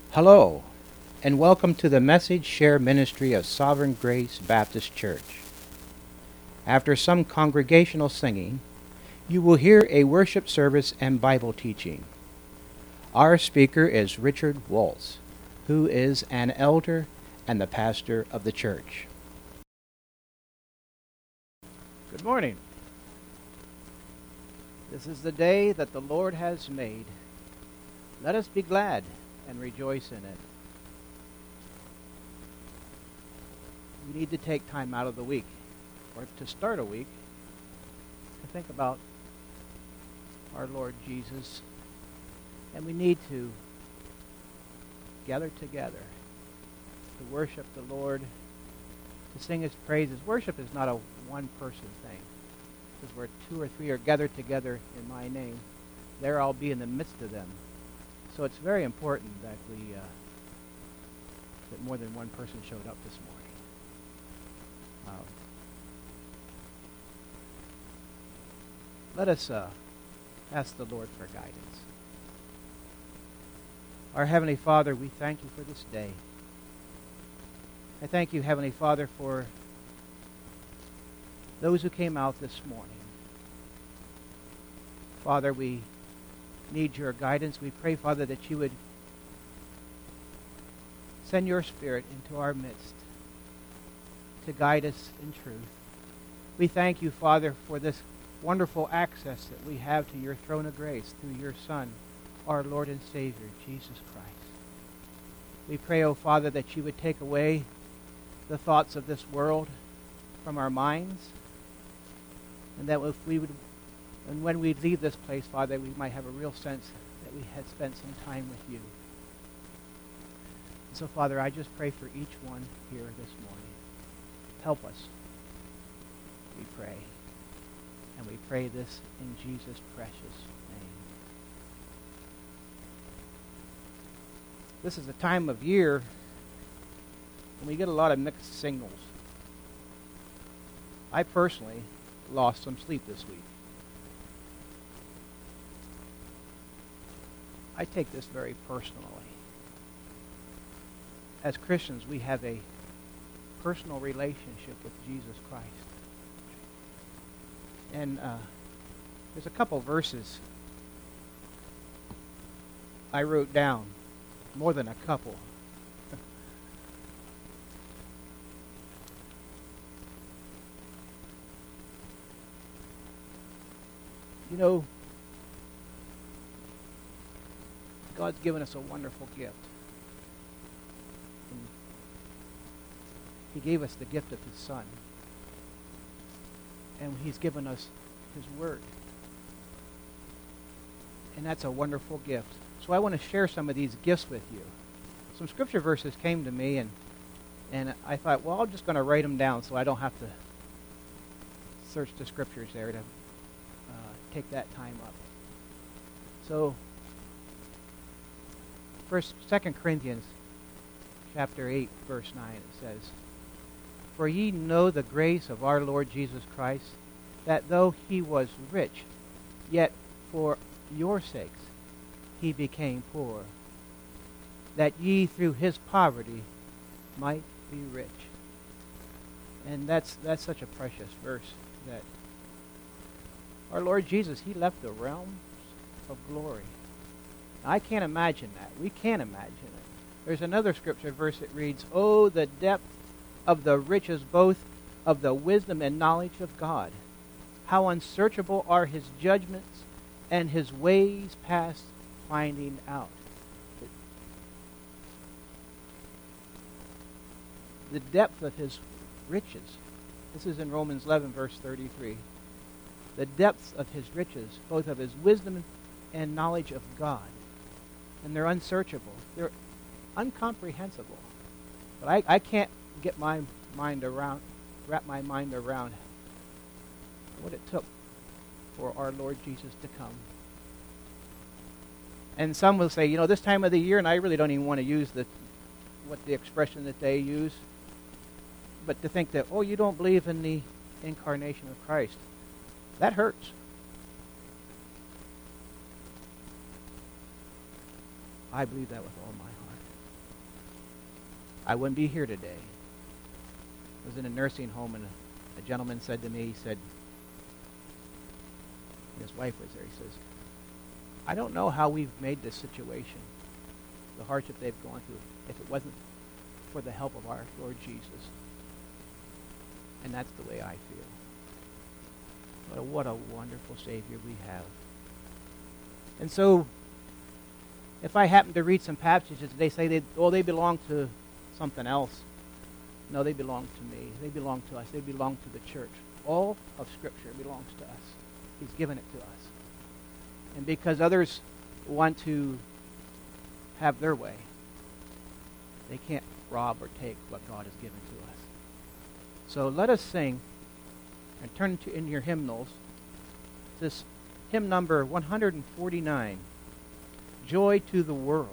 Hello, and welcome to the Message Share Ministry of Sovereign Grace Baptist Church. After some congregational singing, you will hear a worship service and Bible teaching. Our speaker is Richard Waltz, who is an elder and the pastor of the church. Good morning. This is the day that the Lord has made. Let us be glad and rejoice in it. We need to take time out of the week, or to start a week, to think about our Lord Jesus. And we need to gather together to worship the Lord, to sing His praises. Worship is not a one-person thing, because where two or three are gathered together in my name, there I'll be in the midst of them. So it's very important that that more than one person showed up this morning. Let us ask the Lord for guidance. Our Heavenly Father, we thank you for this day. I thank you, Heavenly Father, for those who came out this morning. Father, we need your guidance. We pray, Father, that you would send your Spirit into our midst to guide us in truth. We thank you, Father, for this wonderful access that we have to your throne of grace through your Son, our Lord and Savior, Jesus Christ. We pray, O Father, that you would take away the thoughts of this world from our minds, and that if we would, and when we leave this place, Father, we might have a real sense that we had spent some time with you. And so, Father, I just pray for each one here this morning. Help us, we pray. And we pray this in Jesus' precious name. This is a time of year when we get a lot of mixed signals. I personally lost some sleep this week. I take this very personally. As Christians, we have a personal relationship with Jesus Christ. And there's a couple verses I wrote down, more than a couple. You know, God's given us a wonderful gift. And He gave us the gift of His Son. And He's given us His Word. And that's a wonderful gift. So I want to share some of these gifts with you. Some scripture verses came to me, and I thought, well, I'm just going to write them down so I don't have to search the scriptures there to take that time up. So, 2 Corinthians chapter 8, verse 9, it says, "For ye know the grace of our Lord Jesus Christ, that though He was rich, yet for your sakes He became poor, that ye through His poverty might be rich." And that's such a precious verse, that our Lord Jesus, He left the realms of glory. I can't imagine that. We can't imagine it. There's another scripture verse that reads, "Oh, the depth of the riches both of the wisdom and knowledge of God. How unsearchable are His judgments and His ways past finding out." The depth of His riches. This is in Romans 11, verse 33. The depths of His riches, both of His wisdom and knowledge of God. And they're unsearchable. They're incomprehensible. But I can't get my mind around, wrap my mind around what it took for our Lord Jesus to come. And some will say, this time of the year, and I really don't even want to use the expression that they use, but to think that, oh, you don't believe in the incarnation of Christ, that hurts. I believe that with all my heart. I wouldn't be here today. I was in a nursing home, and a gentleman said to me, he said, his wife was there, he says, I don't know how we've made this situation, the hardship they've gone through, if it wasn't for the help of our Lord Jesus. And that's the way I feel. What a wonderful Savior we have. And so, if I happen to read some passages, they say they belong to something else. No, they belong to me. They belong to us. They belong to the church. All of Scripture belongs to us. He's given it to us. And because others want to have their way, they can't rob or take what God has given to us. So let us sing and turn in your hymnals this hymn number 149, Joy to the World.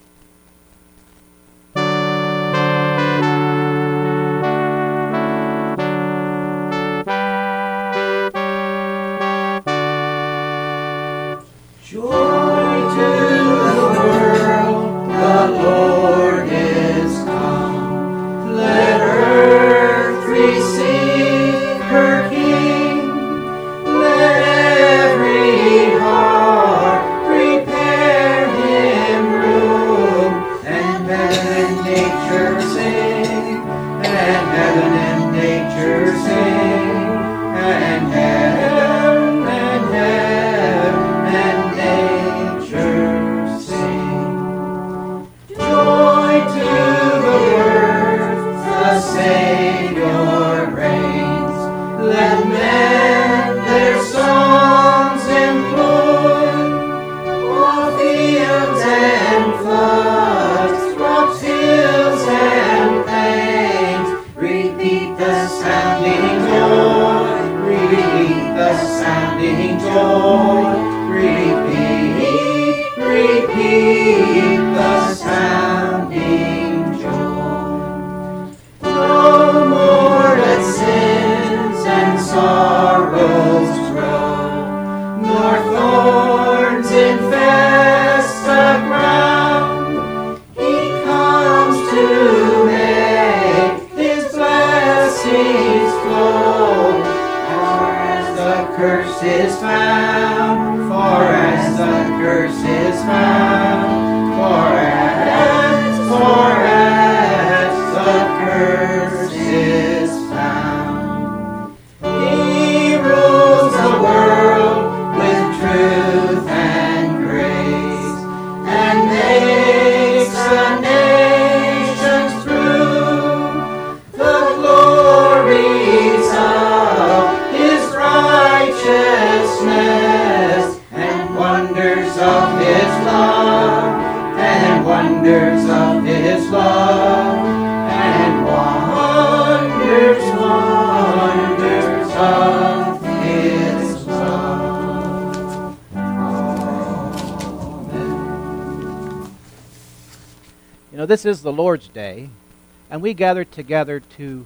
This is the Lord's Day, and we gather together to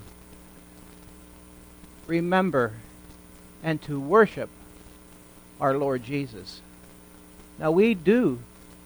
remember and to worship our Lord Jesus. Now, we do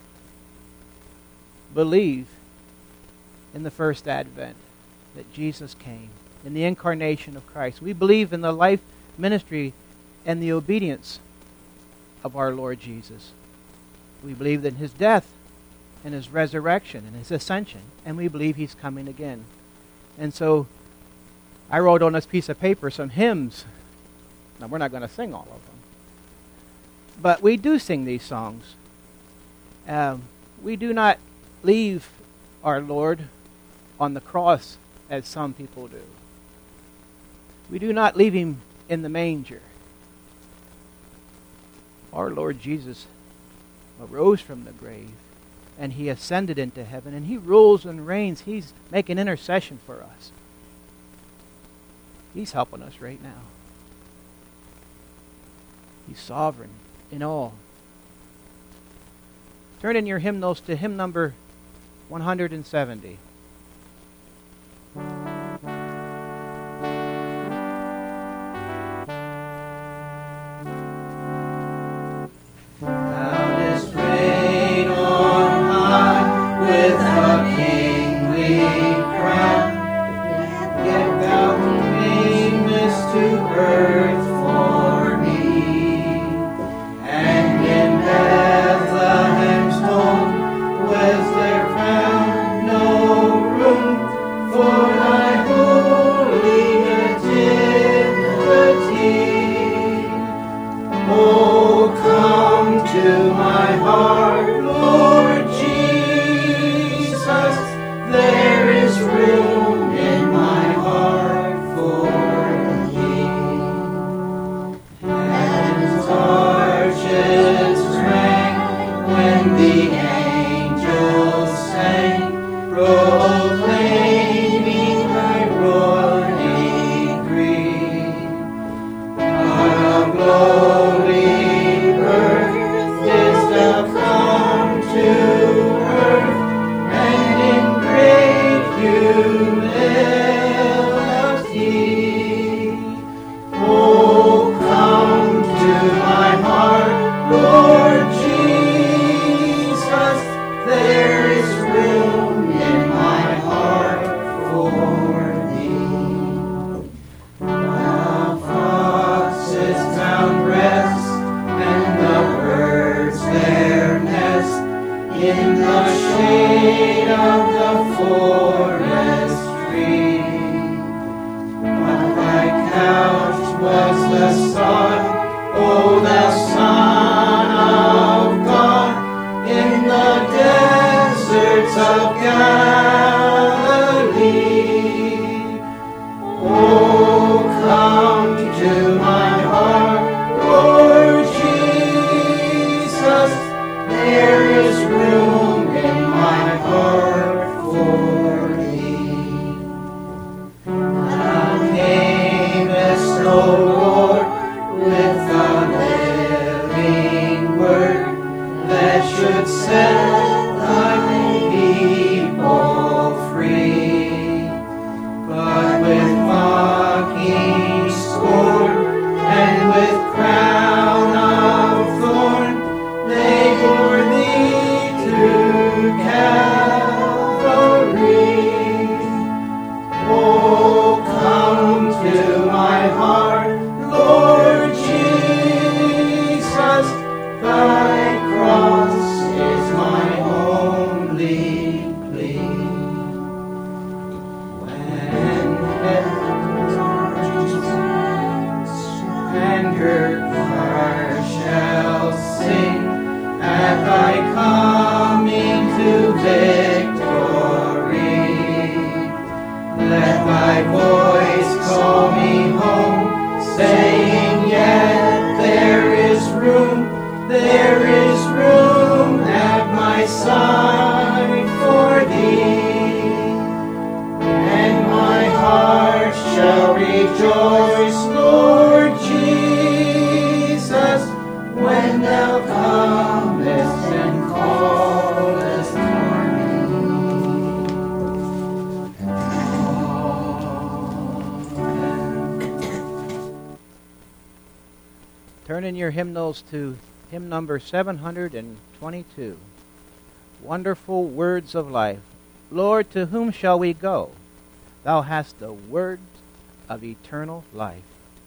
believe in the first advent, that Jesus came, in the incarnation of Christ. We believe in the life, ministry, and the obedience of our Lord Jesus. We believe in His death, and His resurrection and His ascension, and we believe He's coming again. And so I wrote on this piece of paper some hymns. Now, we're not going to sing all of them, but we do sing these songs. We do not leave our Lord on the cross as some people do. We do not leave Him in the manger. Our Lord Jesus arose from the grave, and He ascended into heaven, and He rules and reigns. He's making intercession for us. He's helping us right now. He's sovereign in all. Turn in your hymnals to hymn number 170. With a kingly crown. shade of the forest tree. But thy couch was the sun, O thou Son of God, in the deserts of Galilee. Oh, come to my heart, Lord Jesus, there is room in my heart for thee. Thou camest, O Lord, with the living word that should set thy people free. But with mocking scorn and with crown of thorn, they bore thee to Calvary. Oh, come to my heart, Lord Jesus, thy cross is my only plea. When and your choir shall sing at thy coming to victory. Let thy voice call me home, saying, yet there is room at my side for thee. And my heart shall rejoice, Lord Jesus, when thou comest and callest for me. Turn in your hymnals to hymn number 722. Wonderful words of life. Lord, to whom shall we go? Thou hast the words of eternal life.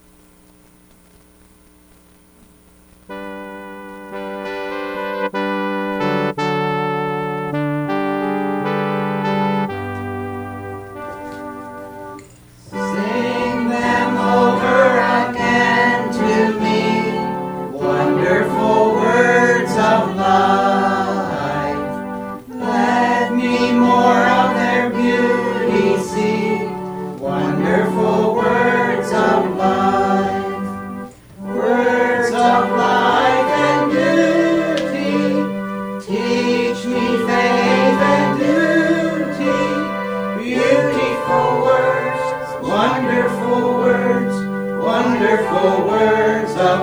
Sing them over again to me, wonderful words of life. Let me more of their beauty see, wonderful words of life. Words of life and beauty, teach me faith and duty. Beautiful words, wonderful words, wonderful words of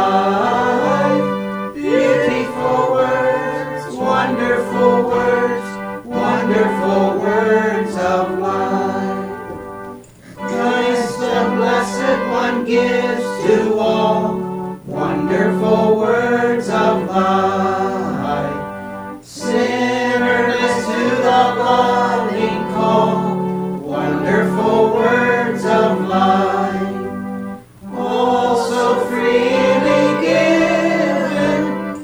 life. Beautiful words, wonderful words, wonderful words of life. Christ the Blessed One gives to all wonderful words of life. Sinners to the loving call, wonderful words of life. All so freely given,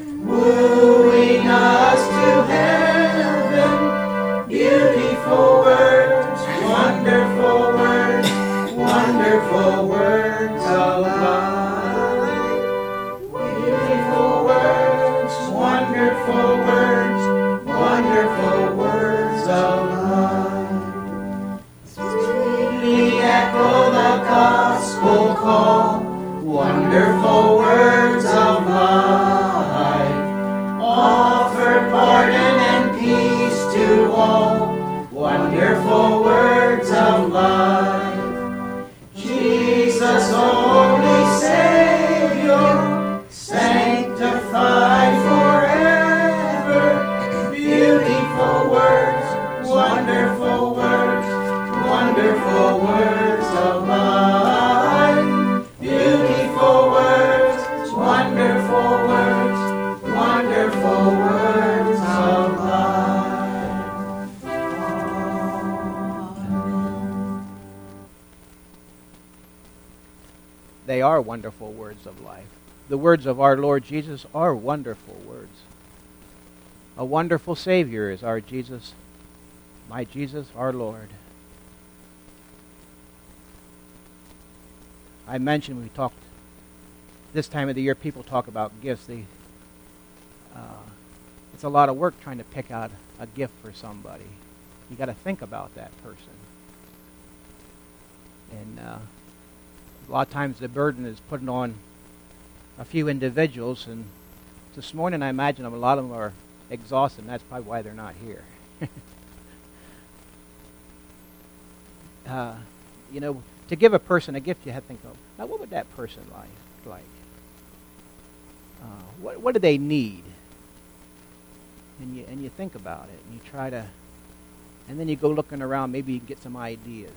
wooing us to heaven. Beautiful words, wonderful words, wonderful words of life. Beautiful words, wonderful words, wonderful words of life. Sweetly echo the gospel call, wonderful words of life. Offer pardon and peace to all, wonderful words of life. Jesus, only Savior, sanctified forever. Beautiful words, wonderful words, wonderful words of life. Beautiful words, wonderful words, wonderful words of life. They are wonderful words of life. The words of our Lord Jesus are wonderful words. A wonderful Savior is our Jesus my Jesus, our Lord. I mentioned we talked, this time of the year people talk about gifts. It's a lot of work trying to pick out a gift for somebody. You got to think about that person. And a lot of times the burden is put on a few individuals, and this morning I imagine a lot of them are exhausted, and that's probably why they're not here. To give a person a gift, you have to think, now what would that person like? What do they need? And you think about it, and you try to, and then you go looking around, maybe you can get some ideas.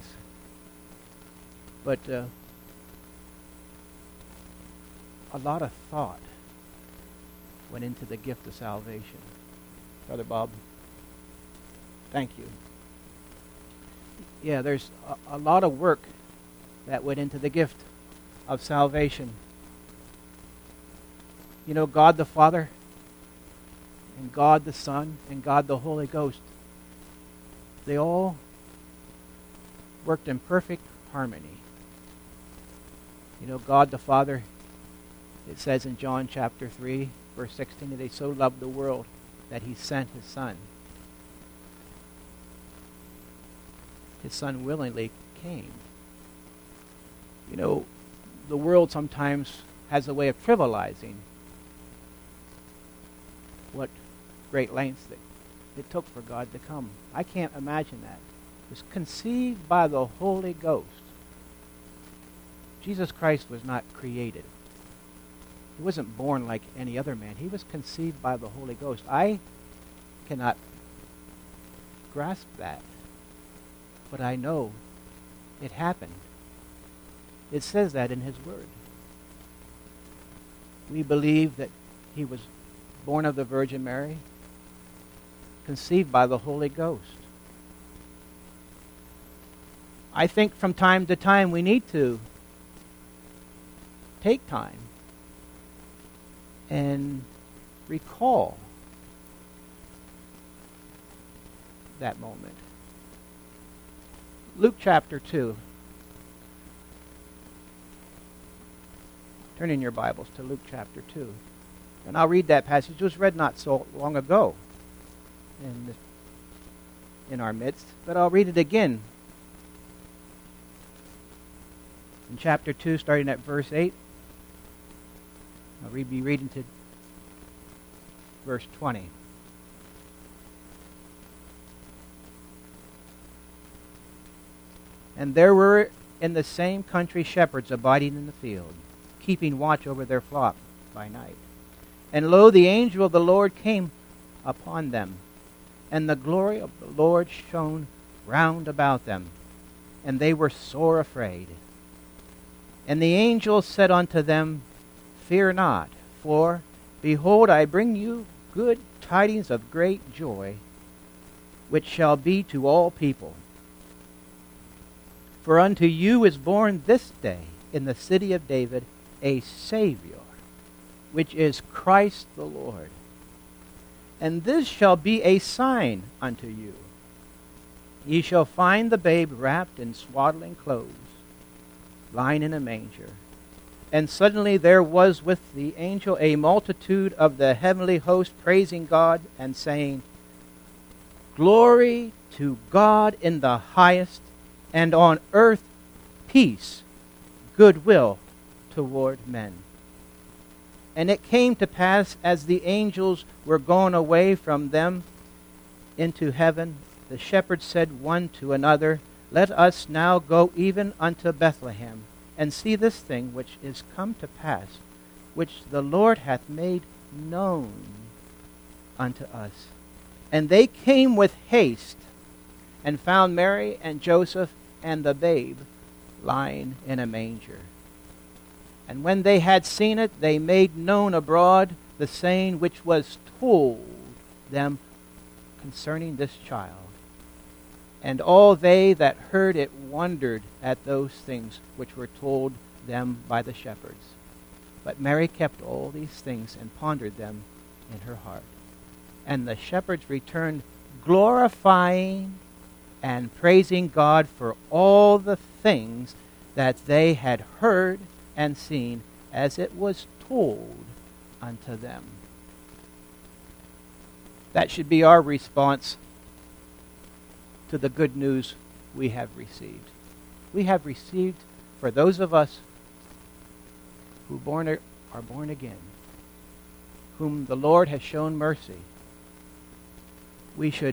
But a lot of thought went into the gift of salvation. Brother Bob, thank you. Yeah, there's a lot of work that went into the gift of salvation. You know, God the Father, and God the Son, and God the Holy Ghost, they all worked in perfect harmony. You know, God the Father, it says in John chapter 3, verse 16, that He so loved the world that He sent His Son. His Son willingly came. You know, the world sometimes has a way of trivializing what great lengths that it took for God to come. I can't imagine that. It was conceived by the Holy Ghost. Jesus Christ was not created. He wasn't born like any other man. He was conceived by the Holy Ghost. I cannot grasp that, but I know it happened. It says that in His Word. We believe that He was born of the Virgin Mary, conceived by the Holy Ghost. I think from time to time we need to take time and recall that moment. Luke chapter 2. Turn in your Bibles to Luke chapter 2. And I'll read that passage. It was read not so long ago in our midst, but I'll read it again. In chapter 2, starting at verse 8, I'll be reading to verse 20. And there were in the same country shepherds abiding in the field, keeping watch over their flock by night. And lo, the angel of the Lord came upon them, and the glory of the Lord shone round about them, and they were sore afraid. And the angel said unto them, Fear not, for, behold, I bring you good tidings of great joy, which shall be to all people. For unto you is born this day in the city of David a Savior, which is Christ the Lord. And this shall be a sign unto you. Ye shall find the babe wrapped in swaddling clothes, lying in a manger. And suddenly there was with the angel a multitude of the heavenly host praising God and saying, Glory to God in the highest, and on earth peace, goodwill toward men. And it came to pass, as the angels were gone away from them into heaven, the shepherds said one to another, Let us now go even unto Bethlehem, and see this thing which is come to pass, which the Lord hath made known unto us. And they came with haste, and found Mary and Joseph and the babe lying in a manger. And when they had seen it, they made known abroad the saying which was told them concerning this child. And all they that heard it wondered at those things which were told them by the shepherds. But Mary kept all these things and pondered them in her heart. And the shepherds returned, glorifying and praising God for all the things that they had heard and seen as it was told unto them. That should be our response to the good news we have received. We have received, for those of us who are born again, whom the Lord has shown mercy, we should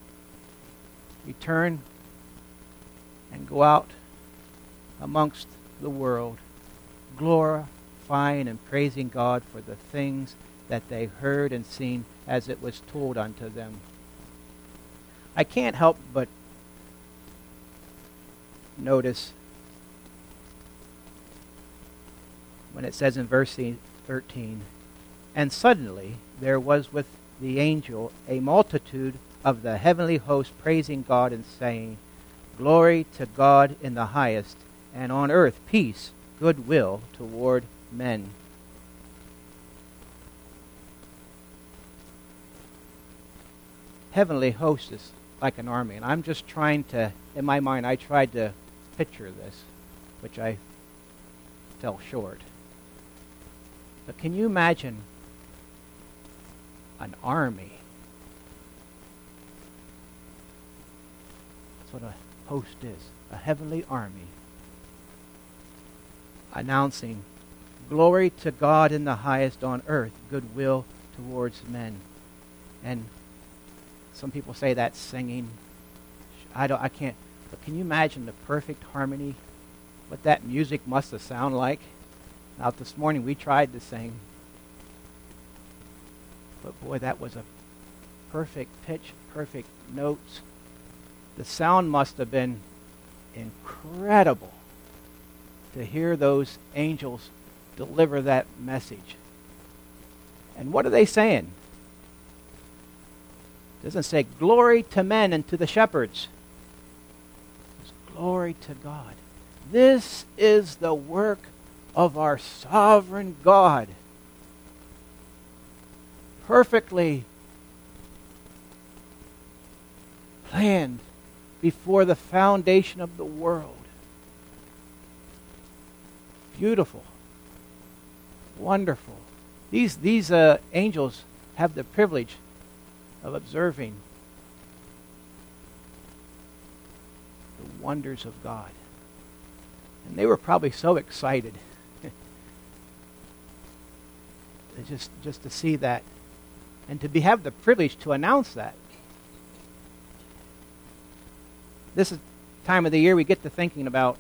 return and go out amongst the world, glorifying and praising God for the things that they heard and seen as it was told unto them. I can't help but notice when it says in verse 13, and suddenly there was with the angel a multitude of the heavenly host praising God and saying, Glory to God in the highest, and on earth peace, goodwill toward men. Heavenly host is like an army, and I'm just trying to, in my mind, I tried to picture this, which I fell short. But can you imagine an army? That's what a host is, a heavenly army, announcing, Glory to God in the highest, on earth, goodwill towards men. And some people say that's singing. I can't. But can you imagine the perfect harmony? What that music must have sounded like? Now this morning we tried to sing. But boy, that was a perfect pitch, perfect notes. The sound must have been incredible to hear those angels deliver that message. And what are they saying? It doesn't say glory to men and to the shepherds. It's glory to God. This is the work of our sovereign God. Perfectly planned before the foundation of the world. Beautiful. Wonderful. These angels have the privilege of observing the wonders of God. And they were probably so excited just to see that and to have the privilege to announce that. This is the time of the year we get to thinking about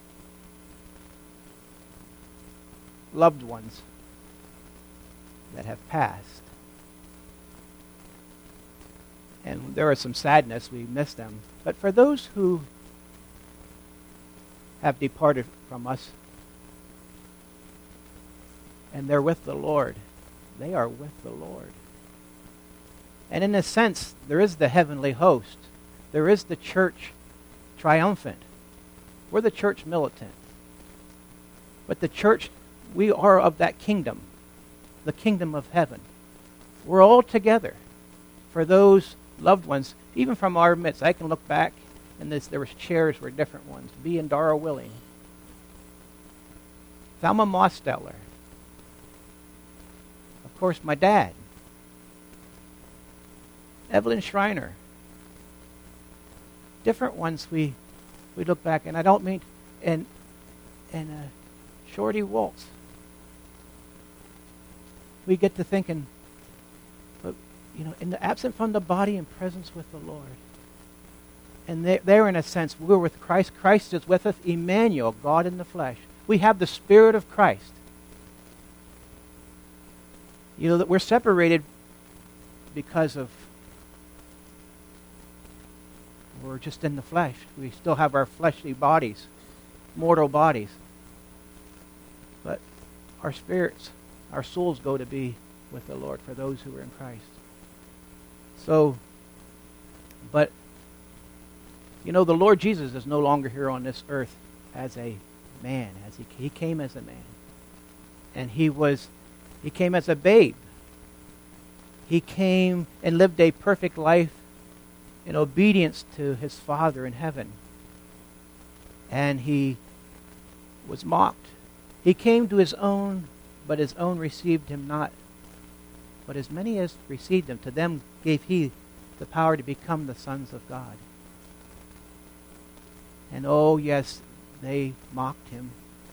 loved ones that have passed. And there is some sadness, we miss them. But for those who have departed from us and they're with the Lord, they are with the Lord. And in a sense, there is the heavenly host. There is the church triumphant. We're the church militant. But the church, we are of that kingdom, the kingdom of heaven. We're all together for those loved ones, even from our midst. I can look back, and there was chairs were different ones. B and Dara Willing. Thelma Mosteller. Of course, my dad. Evelyn Schreiner. Different ones we look back, and I don't mean, and Shorty Waltz. We get to thinking, but in the absent from the body and presence with the Lord. And there, in a sense, we're with Christ. Christ is with us, Emmanuel, God in the flesh. We have the Spirit of Christ. That we're separated because of we're just in the flesh. We still have our fleshly bodies, mortal bodies. But our spirits, our souls go to be with the Lord for those who are in Christ. So, but, the Lord Jesus is no longer here on this earth as a man. He came as a man. And he came as a babe. He came and lived a perfect life in obedience to his Father in heaven. And he was mocked. He came to his own, but his own received him not. But as many as received him, to them gave he the power to become the sons of God. And oh yes, they mocked him.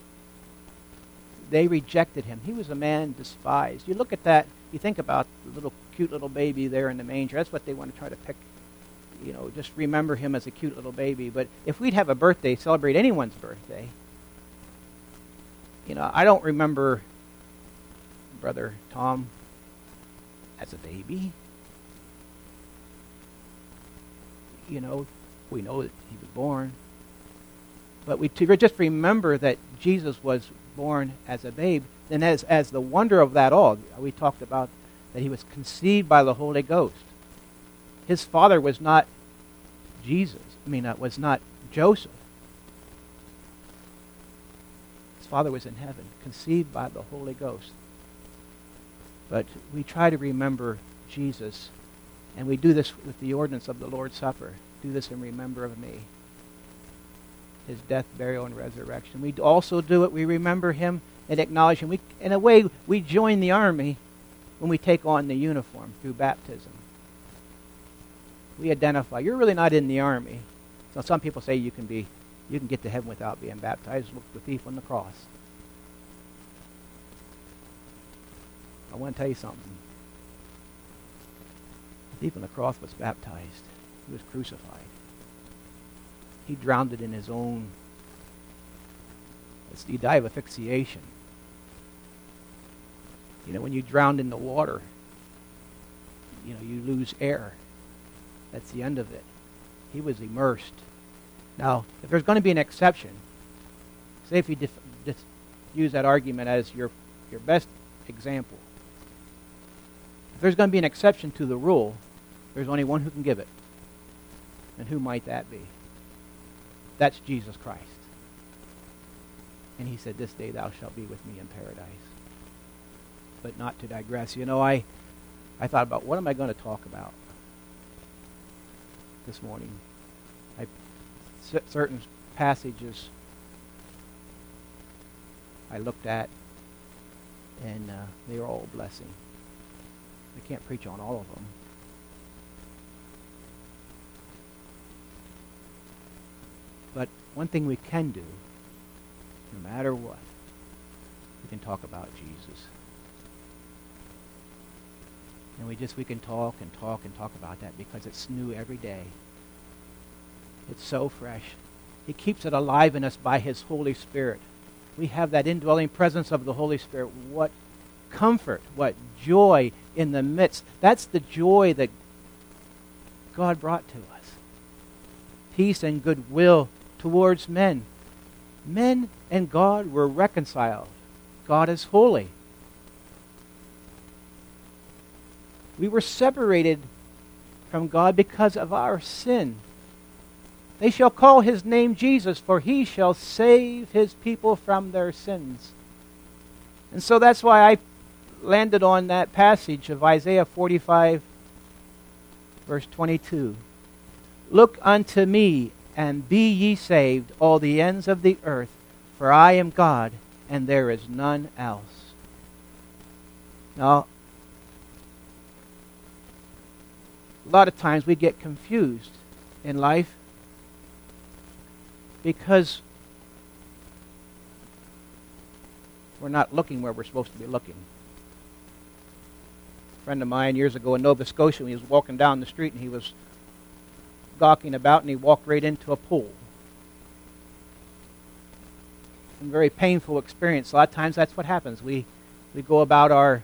They rejected him. He was a man despised. You look at that, you think about the cute little baby there in the manger. That's what they want to try to pick. Just remember him as a cute little baby. But if we'd have a birthday, celebrate anyone's birthday, I don't remember Brother Tom as a baby. We know that he was born. But we just remember that Jesus was born as a babe. And as the wonder of that all, we talked about that he was conceived by the Holy Ghost. His father was not Jesus. Was not Joseph. His father was in heaven, conceived by the Holy Ghost. But we try to remember Jesus, and we do this with the ordinance of the Lord's Supper. Do this in remember of me. His death, burial, and resurrection. We also do it. We remember him and acknowledge him. In a way, we join the army when we take on the uniform through baptism. We identify. You're really not in the army. So some people say you can get to heaven without being baptized. Look at the thief on the cross. I want to tell you something. The thief on the cross was baptized. He was crucified. He drowned it in his own. He died of asphyxiation. When you drown in the water, you lose air. That's the end of it. He was immersed. Now, if there's going to be an exception, say if you just use that argument as your best example. If there's going to be an exception to the rule, there's only one who can give it. And who might that be? That's Jesus Christ. And he said, "This day thou shalt be with me in paradise." But not to digress. I thought about what am I going to talk about this morning. Certain passages I looked at, and they were all a blessing. I can't preach on all of them. But one thing we can do, no matter what, we can talk about Jesus. And we can talk and talk and talk about that because it's new every day. It's so fresh. He keeps it alive in us by his Holy Spirit. We have that indwelling presence of the Holy Spirit. What comfort, what joy in the midst. That's the joy that God brought to us. Peace and goodwill towards men. Men and God were reconciled. God is holy. We were separated from God because of our sin. They shall call his name Jesus, for he shall save his people from their sins. And so that's why I landed on that passage of Isaiah 45, verse 22. Look unto me, and be ye saved, all the ends of the earth, for I am God, and there is none else. Now, a lot of times we get confused in life because we're not looking where we're supposed to be looking. A friend of mine years ago in Nova Scotia, he was walking down the street and he was gawking about and he walked right into a pool. A very painful experience. A lot of times that's what happens. We go about our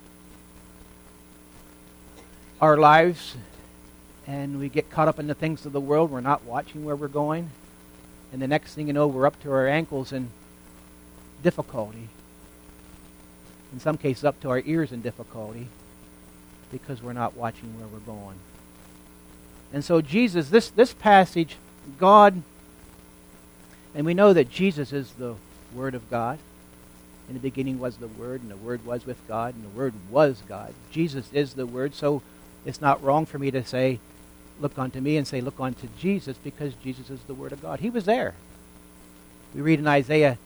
lives and we get caught up in the things of the world. We're not watching where we're going. And the next thing you know, we're up to our ankles in difficulty. In some cases, up to our ears in difficulty because we're not watching where we're going. And so Jesus, this passage, God, and we know that Jesus is the Word of God. In the beginning was the Word, and the Word was with God, and the Word was God. Jesus is the Word, so it's not wrong for me to say look unto me and say, look unto Jesus, because Jesus is the Word of God. He was there. We read in Isaiah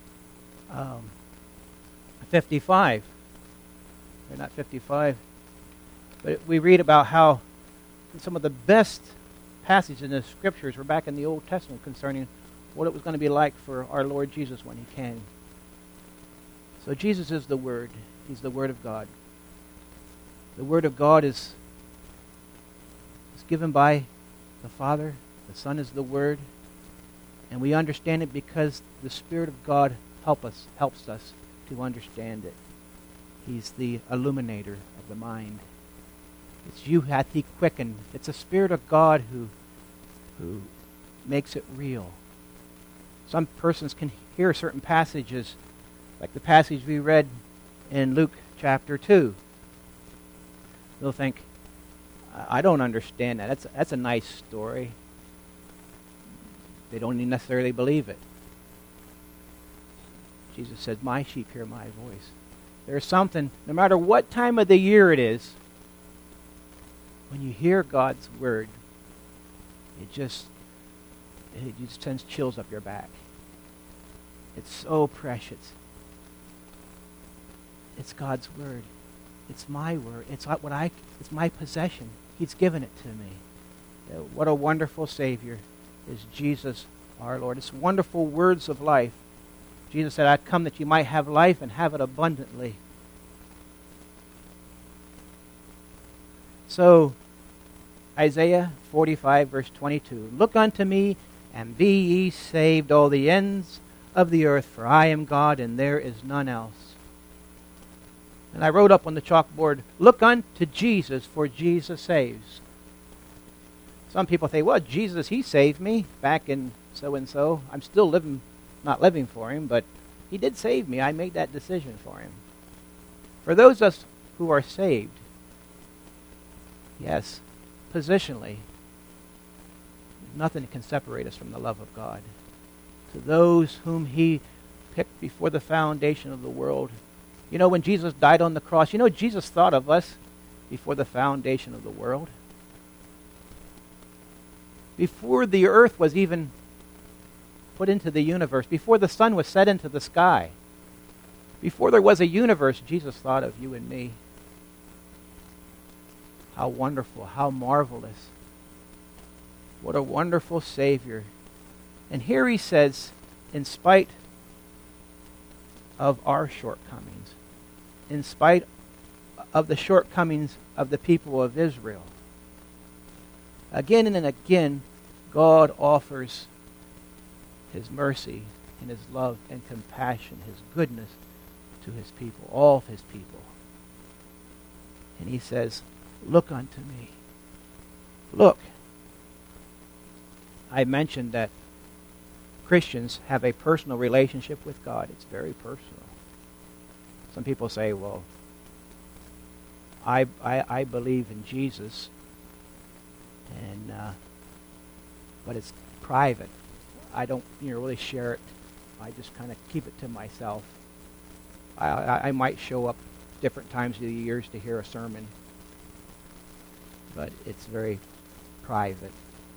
55, or not 55, but we read about how some of the best passages in the Scriptures were back in the Old Testament concerning what it was going to be like for our Lord Jesus when He came. So Jesus is the Word. He's the Word of God. The Word of God is given by the Father. The Son is the Word. And we understand it because the Spirit of God helps us to understand it. He's the illuminator of the mind. It's you hath He quickened. It's the Spirit of God who makes it real. Some persons can hear certain passages, like the passage we read in Luke chapter 2. They'll think, I don't understand that. That's a nice story. They don't necessarily believe it. Jesus said, my sheep hear my voice. There's something, no matter what time of the year it is, when you hear God's Word, it just sends chills up your back. It's so precious. It's God's Word. It's my Word. It's my possession. He's given it to me. What a wonderful Savior is Jesus our Lord. It's wonderful words of life. Jesus said, I've come that you might have life and have it abundantly. So, Isaiah 45, verse 22. Look unto me, and be ye saved, all the ends of the earth, for I am God, and there is none else. And I wrote up on the chalkboard, look unto Jesus, for Jesus saves. Some people say, well, Jesus, He saved me back in so-and-so. I'm still not living for Him, but He did save me. I made that decision for Him. For those of us who are saved, yes, positionally, nothing can separate us from the love of God. To those whom He picked before the foundation of the world. You know, when Jesus died on the cross, you know, Jesus thought of us before the foundation of the world. Before the earth was even put into the universe, before the sun was set into the sky, before there was a universe, Jesus thought of you and me. How wonderful, how marvelous. What a wonderful Savior. And here He says, in spite of our shortcomings, in spite of the shortcomings of the people of Israel, again and again, God offers His mercy and His love and compassion, His goodness to His people, all of His people. And He says, look unto me. Look. I mentioned that Christians have a personal relationship with God. It's very personal. Some people say, well, I believe in Jesus, and but it's private. I don't really share it. I just kind of keep it to myself. I might show up different times of the years to hear a sermon, but it's very private.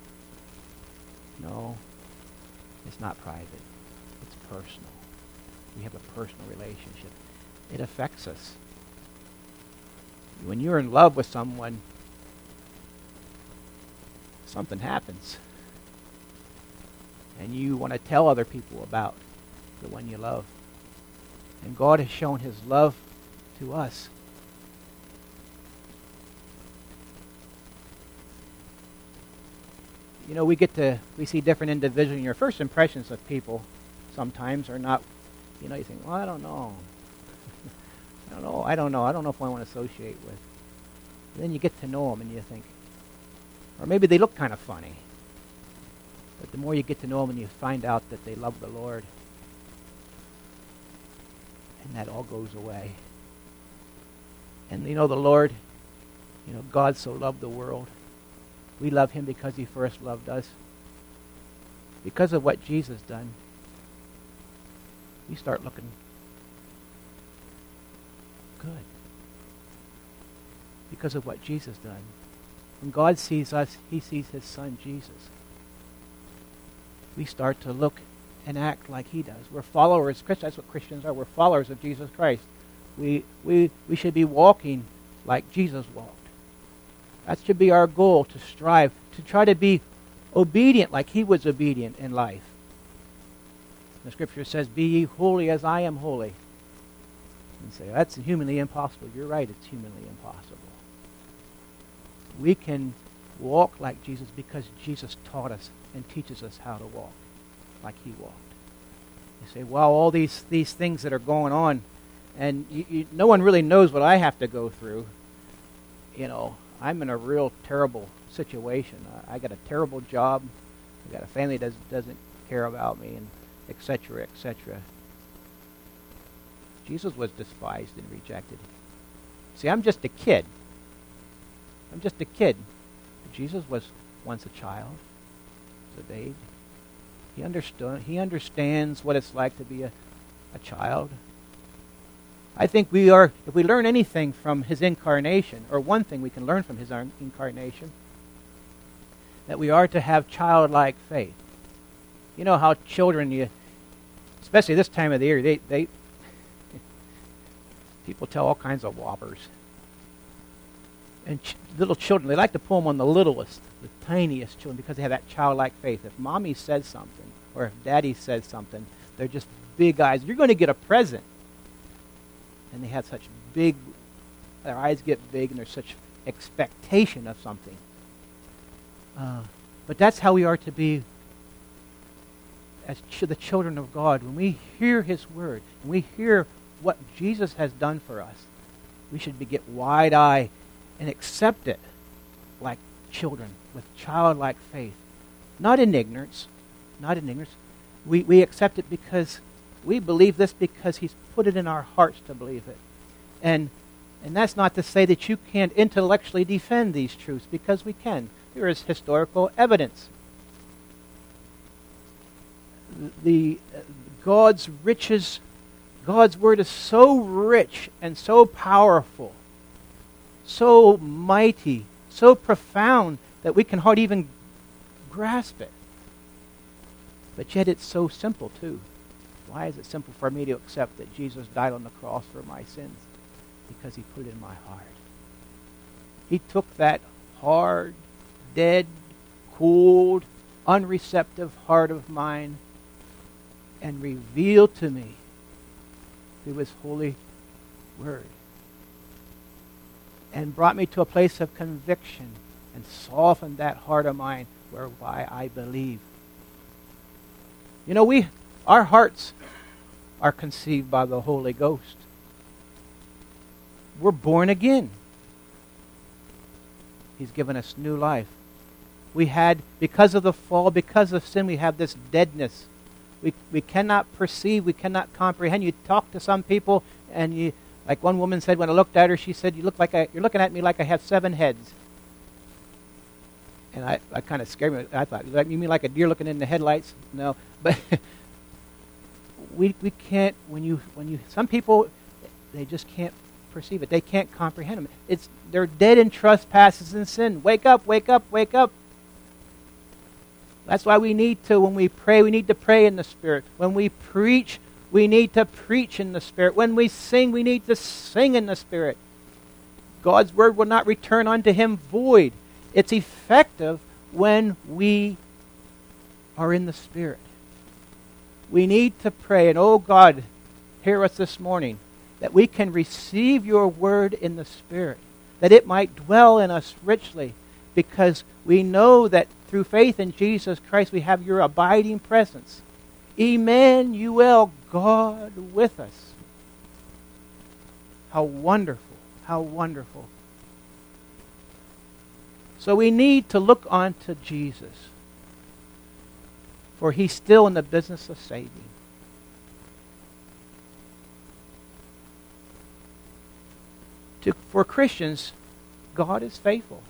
No, it's not private. It's personal. We have a personal relationship. It affects us. When you're in love with someone, something happens. And you want to tell other people about the one you love. And God has shown His love to us. You know, we see different individuals, and your first impressions of people sometimes are not, you think, well, I don't know. I don't know if I want to associate with. And then you get to know them and you think, or maybe they look kind of funny. But the more you get to know them and you find out that they love the Lord, and that all goes away. And the Lord, God so loved the world. We love Him because He first loved us. Because of what Jesus done, we start looking good. Because of what Jesus done, When God sees us, he sees his Son, Jesus. We start to look and act like he does. We're followers. That's what Christians are. We're followers of Jesus Christ. We should be walking like Jesus walked. That should be our goal, to strive, to try to be obedient like he was obedient in life. The scripture says, "Be ye holy as I am holy." And say, that's humanly impossible. You're right, it's humanly impossible. We can walk like Jesus because Jesus taught us and teaches us how to walk like he walked. You say, well, all these things that are going on, and no one really knows what I have to go through. You know, I'm in a real terrible situation. I got a terrible job. I got a family that doesn't care about me, and et cetera, et cetera. Jesus was despised and rejected. See, I'm just a kid. I'm just a kid. Jesus was once a child, was a babe. He understands what it's like to be a child. I think if we learn anything from his incarnation, or one thing we can learn from his incarnation, that we are to have childlike faith. You know how children, especially this time of the year, they people tell all kinds of whoppers. And little children, they like to pull them on the littlest, the tiniest children, because they have that childlike faith. If mommy says something, or if daddy says something, they're just big eyes. You're going to get a present. And they have such big, their eyes get big, and there's such expectation of something. But that's how we are to be as the children of God. When we hear his word, and we hear what Jesus has done for us, we should get wide-eyed and accept it like children with childlike faith. Not in ignorance. Not in ignorance. We accept it because we believe this because he's put it in our hearts to believe it. And that's not to say that you can't intellectually defend these truths, because we can. There is historical evidence. God's word is so rich and so powerful, so mighty, so profound that we can hardly even grasp it. But yet it's so simple too. Why is it simple for me to accept that Jesus died on the cross for my sins? Because he put it in my heart. He took that hard, dead, cold, unreceptive heart of mine and revealed to me through his holy word, and brought me to a place of conviction and softened that heart of mine whereby I believe. You know, our hearts are conceived by the Holy Ghost. We're born again. He's given us new life. Because of the fall, because of sin, we have this deadness. We cannot perceive, we cannot comprehend. You talk to some people, and like one woman said when I looked at her, she said, you're looking at me like I have 7 heads. And I kind of scared me. I thought, you mean like a deer looking in the headlights? No. But we can't, some people, they just can't perceive it. They can't comprehend them. They're dead in trespasses and sin. Wake up, wake up, wake up. That's why when we pray, we need to pray in the Spirit. When we preach, we need to preach in the Spirit. When we sing, we need to sing in the Spirit. God's word will not return unto him void. It's effective when we are in the Spirit. We need to pray, and oh God, hear us this morning, that we can receive your word in the Spirit, that it might dwell in us richly, because we know that through faith in Jesus Christ we have your abiding presence. Emmanuel, God with us. How wonderful, how wonderful. So we need to look on to Jesus, for he's still in the business of saving. For Christians, God is faithful.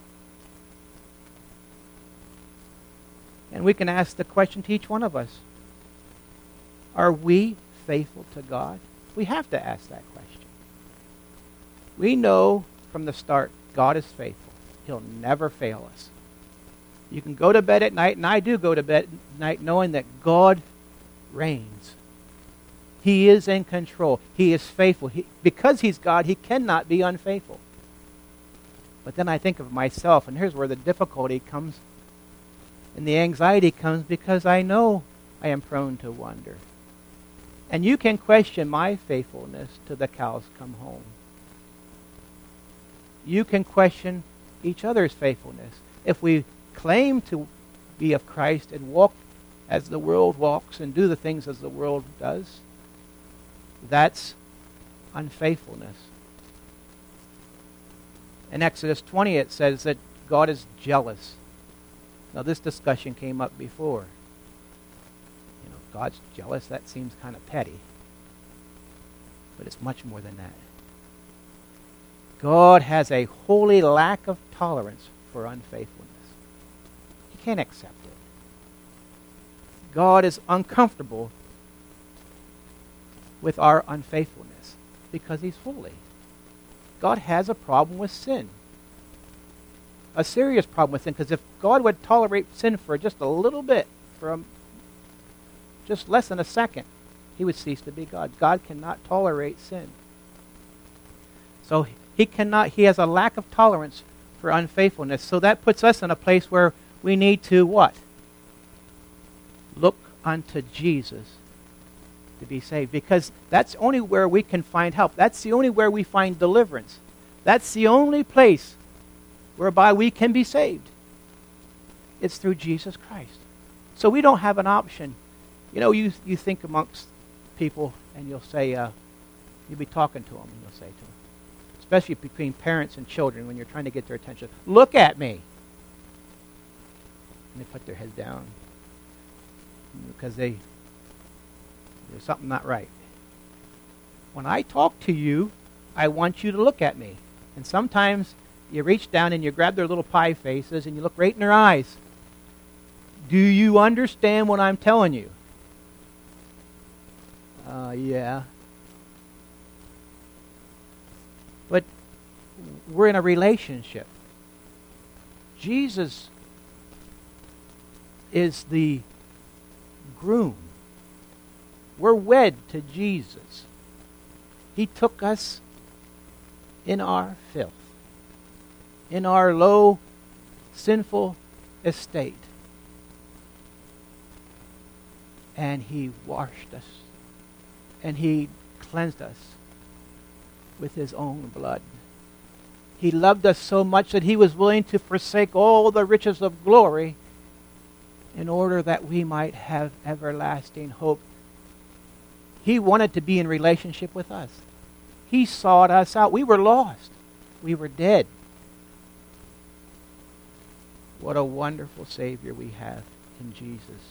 And we can ask the question to each one of us, are we faithful to God? We have to ask that question. We know from the start God is faithful. He'll never fail us. You can go to bed at night, and I do go to bed at night knowing that God reigns. He is in control. He is faithful. Because He's God, He cannot be unfaithful. But then I think of myself, and here's where the difficulty comes, and the anxiety comes, because I know I am prone to wonder. And you can question my faithfulness till the cows come home. You can question each other's faithfulness. If we claim to be of Christ and walk as the world walks and do the things as the world does, that's unfaithfulness. In Exodus 20 it says that God is jealous. Now this discussion came up before. God's jealous, that seems kind of petty. But it's much more than that. God has a holy lack of tolerance for unfaithfulness. He can't accept it. God is uncomfortable with our unfaithfulness because He's holy. God has a problem with sin. A serious problem with sin, because if God would tolerate sin for just a little bit, just less than a second, He would cease to be God. God cannot tolerate sin. So He has a lack of tolerance for unfaithfulness. So that puts us in a place where we need to what? Look unto Jesus to be saved. Because that's only where we can find help. That's the only where we find deliverance. That's the only place whereby we can be saved. It's through Jesus Christ. So we don't have an option. You think amongst people, and you'll say, you'll be talking to them, and you'll say to them, especially between parents and children when you're trying to get their attention, look at me. And they put their heads down because there's something not right. When I talk to you, I want you to look at me. And sometimes you reach down and you grab their little pie faces and you look right in their eyes. Do you understand what I'm telling you? Yeah. But we're in a relationship. Jesus is the groom. We're wed to Jesus. He took us in our filth, in our low, sinful estate. And He washed us. And He cleansed us with His own blood. He loved us so much that He was willing to forsake all the riches of glory in order that we might have everlasting hope. He wanted to be in relationship with us. He sought us out. We were lost. We were dead. What a wonderful Savior we have in Jesus.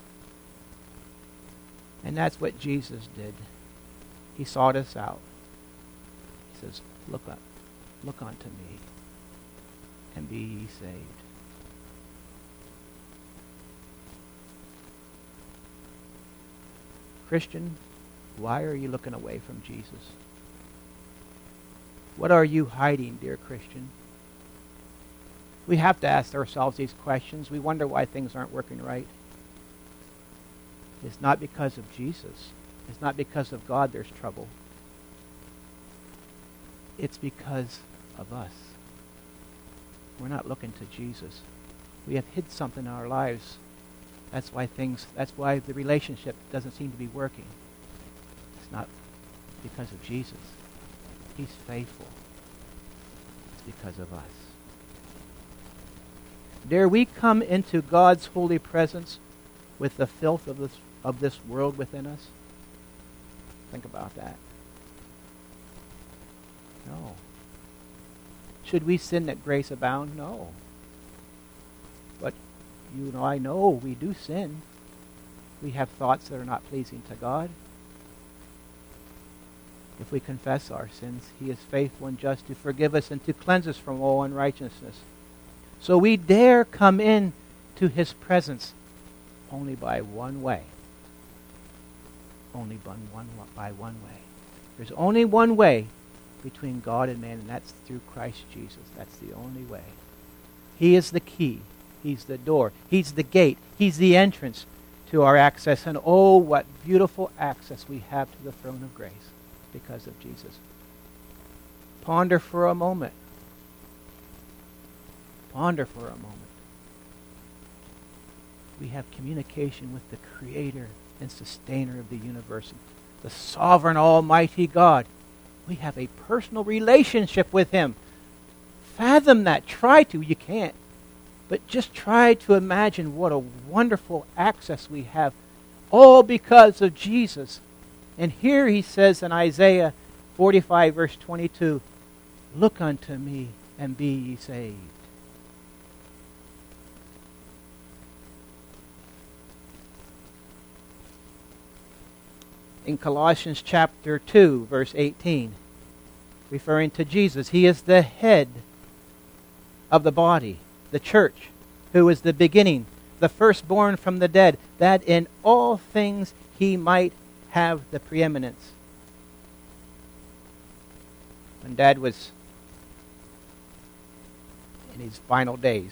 And that's what Jesus did. He sought us out. He says, look up, look unto me, and be ye saved. Christian, why are you looking away from Jesus? What are you hiding, dear Christian? We have to ask ourselves these questions. We wonder why things aren't working right. It's not because of Jesus. It's not because of God there's trouble. It's because of us. We're not looking to Jesus. We have hid something in our lives. That's why the relationship doesn't seem to be working. It's not because of Jesus. He's faithful. It's because of us. Dare we come into God's holy presence with the filth of this world within us? Think about that. No. Should we sin that grace abound? No. But I know we do sin. We have thoughts that are not pleasing to God. If we confess our sins, He is faithful and just to forgive us and to cleanse us from all unrighteousness. So we dare come in to His presence only by one way. Only by one way. There's only one way between God and man, and that's through Christ Jesus. That's the only way. He is the key. He's the door. He's the gate. He's the entrance to our access. And oh, what beautiful access we have to the throne of grace because of Jesus. Ponder for a moment. Ponder for a moment. We have communication with the Creator and Sustainer of the universe, the sovereign Almighty God. We have a personal relationship with Him. Fathom that. Try to. You can't. But just try to imagine what a wonderful access we have, all because of Jesus. And here he says in Isaiah 45, verse 22, "Look unto me and be ye saved." In Colossians chapter 2, verse 18, referring to Jesus, He is the head of the body, the church, who is the beginning, the firstborn from the dead, that in all things He might have the preeminence. When Dad was in his final days,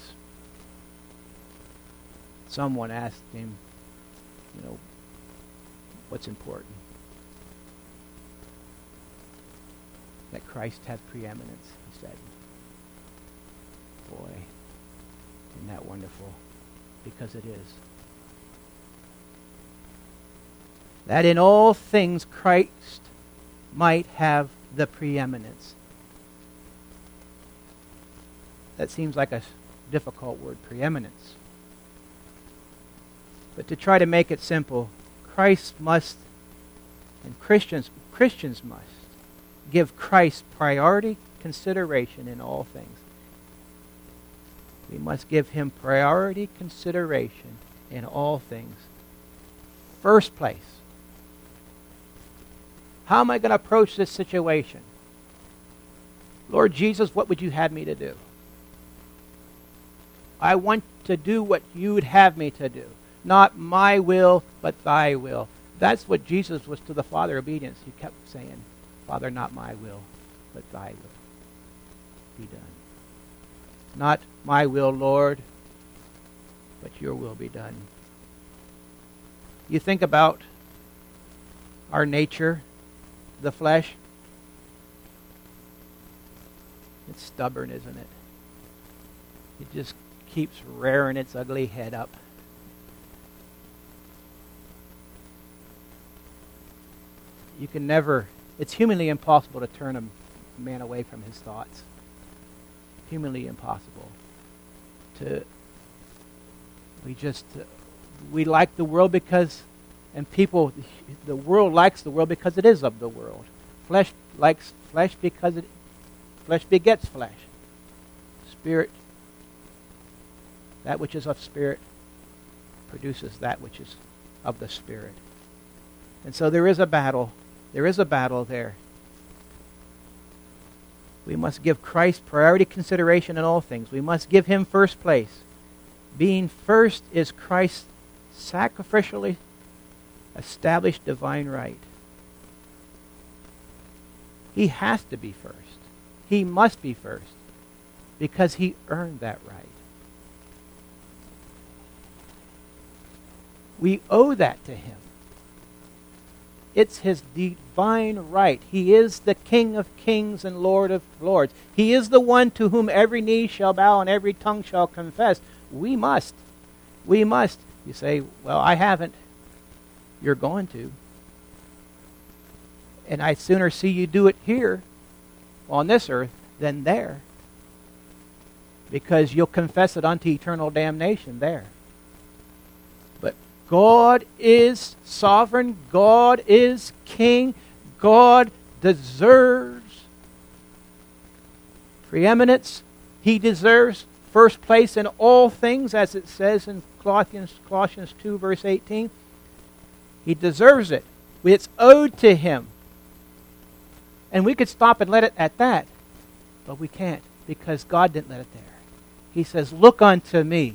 someone asked him, what's important? That Christ have preeminence, he said. Boy, isn't that wonderful? Because it is. That in all things Christ might have the preeminence. That seems like a difficult word, preeminence. But to try to make it simple, Christ must, and Christians must, give Christ priority consideration in all things. We must give Him priority consideration in all things. First place. How am I going to approach this situation? Lord Jesus, what would you have me to do? I want to do what you would have me to do. Not my will, but thy will. That's what Jesus was to the Father, obedience. He kept saying, Father, not my will, but thy will be done. Not my will, Lord, but your will be done. You think about our nature, the flesh. It's stubborn, isn't it? It just keeps rearing its ugly head up. You can never, it's humanly impossible to turn a man away from his thoughts. Humanly impossible. We like the world because, and people, the world likes the world because it is of the world. Flesh likes flesh because flesh begets flesh. Spirit, that which is of spirit, produces that which is of the Spirit. And so there is a battle. There is a battle there. We must give Christ priority consideration in all things. We must give Him first place. Being first is Christ's sacrificially established divine right. He has to be first. He must be first because He earned that right. We owe that to Him. It's His divine right. He is the King of kings and Lord of lords. He is the one to whom every knee shall bow and every tongue shall confess. We must. We must. You say, well, I haven't. You're going to. And I'd sooner see you do it here on this earth than there. Because you'll confess it unto eternal damnation there. But God is sovereign. God is king. God deserves preeminence. He deserves first place in all things, as it says in Colossians 2, verse 18. He deserves it. It's owed to Him. And we could stop and let it at that. But we can't, because God didn't let it there. He says, look unto me.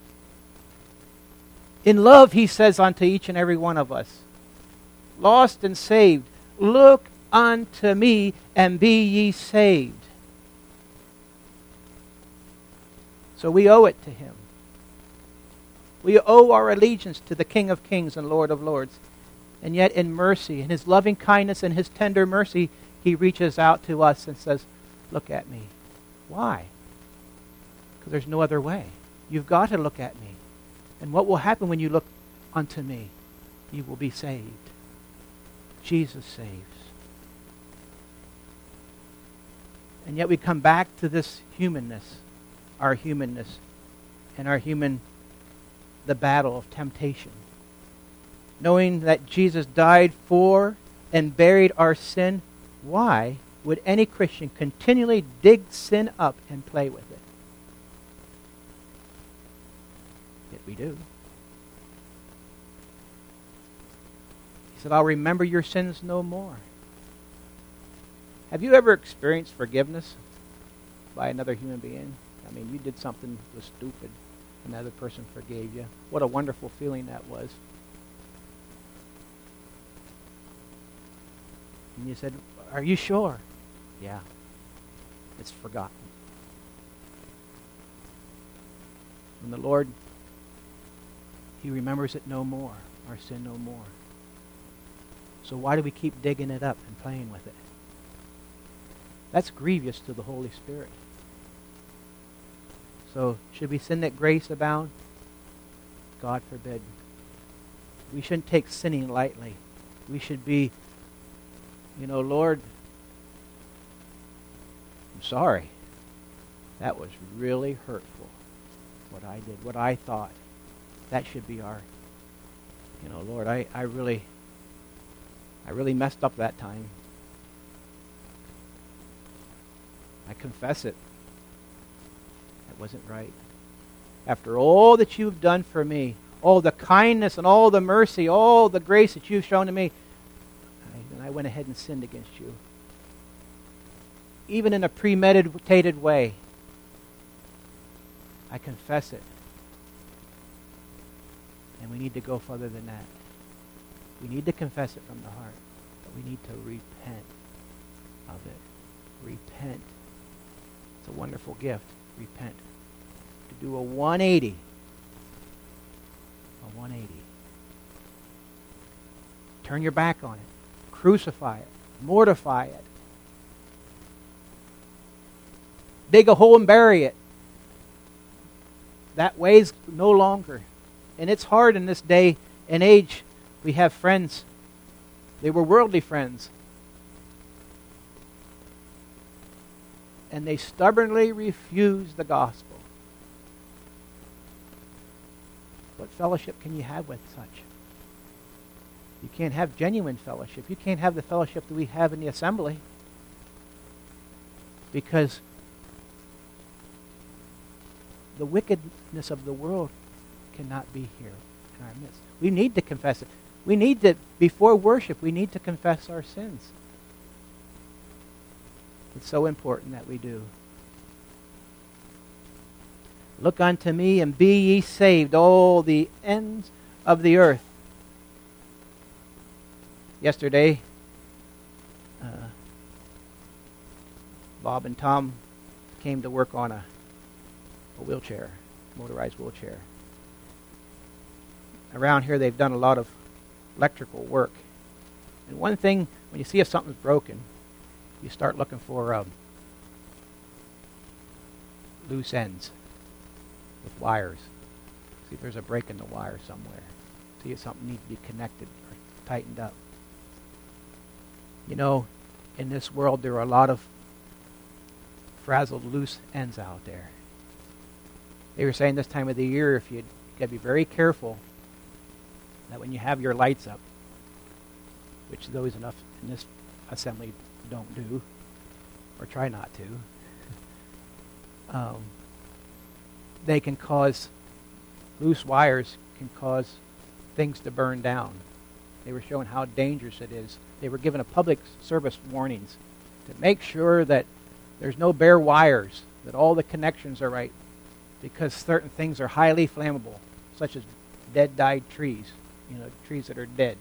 In love, He says unto each and every one of us, lost and saved, look unto me and be ye saved. So we owe it to him. We owe our allegiance to the King of Kings and Lord of Lords. And yet in mercy, in his loving kindness and his tender mercy, he reaches out to us and says, look at me. Why? Because there's no other way. You've got to look at me. And what will happen when you look unto me? You will be saved. Jesus saves. And yet we come back to this humanness, and the battle of temptation. Knowing that Jesus died for and buried our sin, why would any Christian continually dig sin up and play with it? Yet we do. He said, I'll remember your sins no more. Have you ever experienced forgiveness by another human being? I mean, you did something that was stupid. Another person forgave you. What a wonderful feeling that was. And you said, are you sure? Yeah. It's forgotten. And the Lord, he remembers it no more, our sin no more. So why do we keep digging it up and playing with it? That's grievous to the Holy Spirit. So should we sin that grace abound? God forbid. We shouldn't take sinning lightly. We should be, Lord, I'm sorry. That was really hurtful, what I did, what I thought. That should be our, Lord, I really messed up that time. I confess it. That wasn't right. After all that you've done for me, all the kindness and all the mercy, all the grace that you've shown to me, I went ahead and sinned against you. Even in a premeditated way. I confess it. And we need to go further than that. We need to confess it from the heart. But we need to repent of it. Repent. It's a wonderful gift. Repent. To do a 180. A 180. Turn your back on it. Crucify it. Mortify it. Dig a hole and bury it. That way's no longer. And it's hard in this day and age. We have friends. They were worldly friends. And they stubbornly refuse the gospel. What fellowship can you have with such? You can't have genuine fellowship. You can't have the fellowship that we have in the assembly. Because the wickedness of the world cannot be here in our midst. We need to confess it. We need to, before worship, we need to confess our sins. It's so important that we do. Look unto me and be ye saved, all the ends of the earth. Yesterday, Bob and Tom came to work on a wheelchair, motorized wheelchair. Around here they've done a lot of electrical work. And one thing, when you see if something's broken, you start looking for loose ends with wires. See if there's a break in the wire somewhere. See if something needs to be connected or tightened up. In this world there are a lot of frazzled, loose ends out there. They were saying this time of the year, if you got to be very careful that when you have your lights up, which those enough in this assembly don't do, or try not to, they can cause, loose wires can cause things to burn down. They were showing how dangerous it is. They were given a public service warnings to make sure that there's no bare wires, that all the connections are right, because certain things are highly flammable, such as dead, died trees, trees that are dead.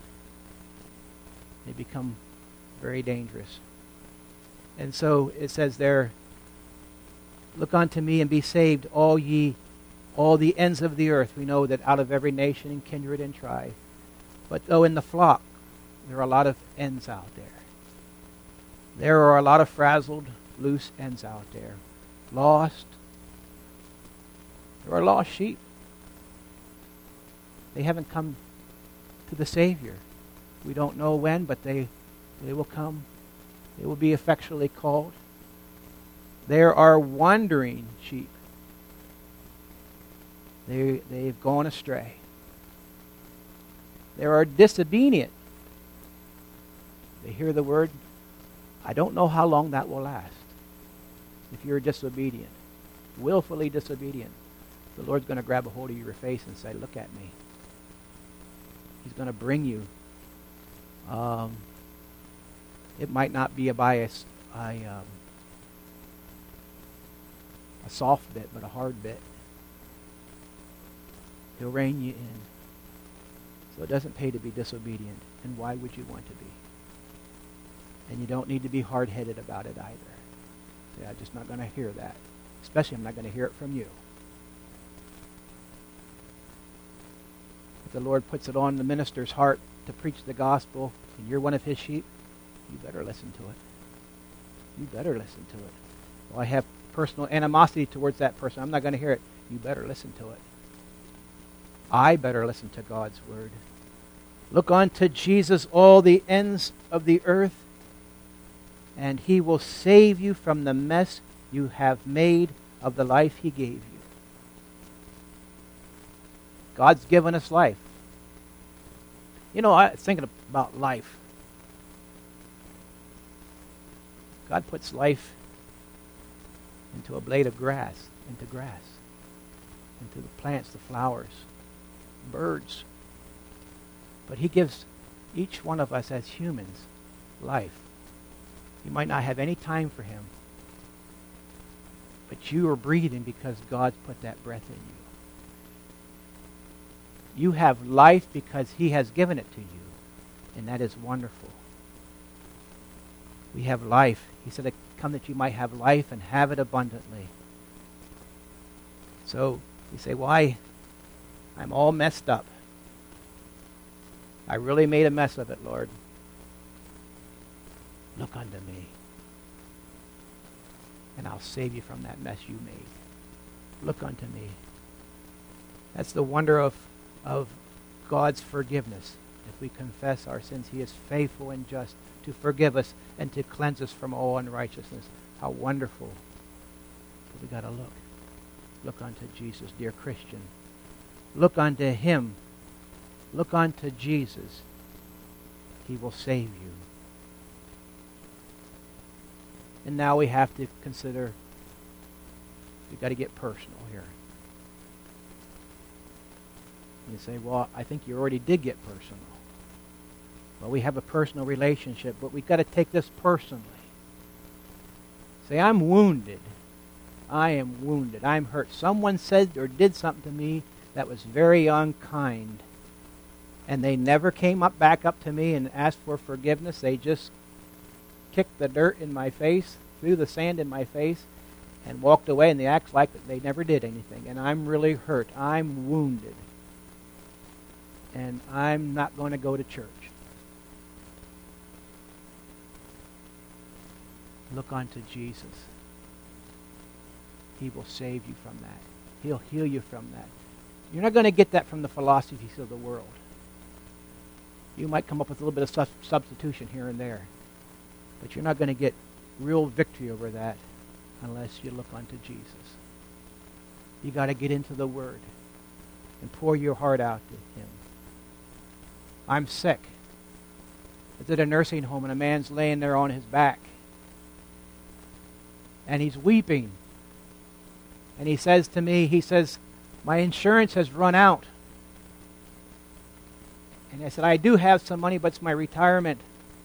They become very dangerous. And so it says there, Look unto me and be saved, all the ends of the earth. We know that out of every nation and kindred and tribe. But though in the flock, there are a lot of ends out there. There are a lot of frazzled, loose ends out there. Lost. There are lost sheep. They haven't come to the Savior. We don't know when, but they will come. They will be effectually called. There are wandering sheep. They've gone astray. There are disobedient. They hear the word. I don't know how long that will last. If you're disobedient, willfully disobedient, the Lord's going to grab a hold of your face and say, look at me. He's going to bring you. It might not be a soft bit, but a hard bit. He'll rein you in. So it doesn't pay to be disobedient. And why would you want to be? And you don't need to be hard-headed about it either. Say, I'm just not going to hear that. Especially I'm not going to hear it from you. If the Lord puts it on the minister's heart to preach the gospel, and you're one of his sheep, you better listen to it. You better listen to it. Well, I have personal animosity towards that person. I'm not going to hear it. You better listen to it. I better listen to God's word. Look unto Jesus, all the ends of the earth, and he will save you from the mess you have made of the life he gave you. God's given us life. You know, I was thinking about life. God puts life into a blade of grass, into the plants, the flowers, birds. But he gives each one of us as humans life. You might not have any time for him, but you are breathing because God's put that breath in you. You have life because he has given it to you, and that is wonderful. We have life. He said, come that you might have life and have it abundantly. So you say, why? I'm all messed up. I really made a mess of it, Lord. Look unto me, and I'll save you from that mess you made. Look unto me. That's the wonder of God's forgiveness. If we confess our sins, he is faithful and just to forgive us and to cleanse us from all unrighteousness. How wonderful. But we got to look. Look unto Jesus, dear Christian. Look unto him. Look unto Jesus. He will save you. And now we have to consider, we've got to get personal here. You say, well, I think you already did get personal. Well, we have a personal relationship, but we've got to take this personally. Say, I'm wounded. I am wounded. I'm hurt. Someone said or did something to me that was very unkind. And they never came back up to me and asked for forgiveness. They just kicked the dirt in my face, threw the sand in my face, and walked away, and they act like they never did anything. And I'm really hurt. I'm wounded. And I'm not going to go to church. Look unto Jesus. He will save you from that. He'll heal you from that. You're not going to get that from the philosophies of the world. You might come up with a little bit of substitution here and there. But you're not going to get real victory over that unless you look unto Jesus. You got to get into the Word and pour your heart out to him. I'm sick. I was at a nursing home and a man's laying there on his back. And he's weeping. And he says to me, my insurance has run out. And I said, I do have some money, but it's my retirement.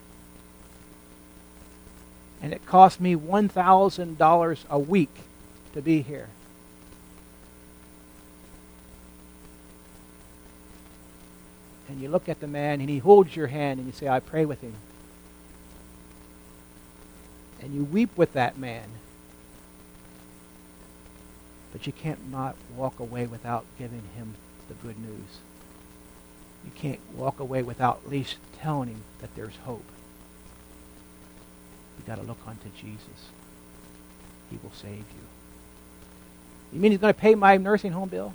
And it cost me $1,000 a week to be here. And you look at the man, and he holds your hand, and you say, I pray with him. And you weep with that man. But you can't not walk away without giving him the good news. You can't walk away without at least telling him that there's hope. You got to look unto Jesus. He will save you. You mean he's going to pay my nursing home bill?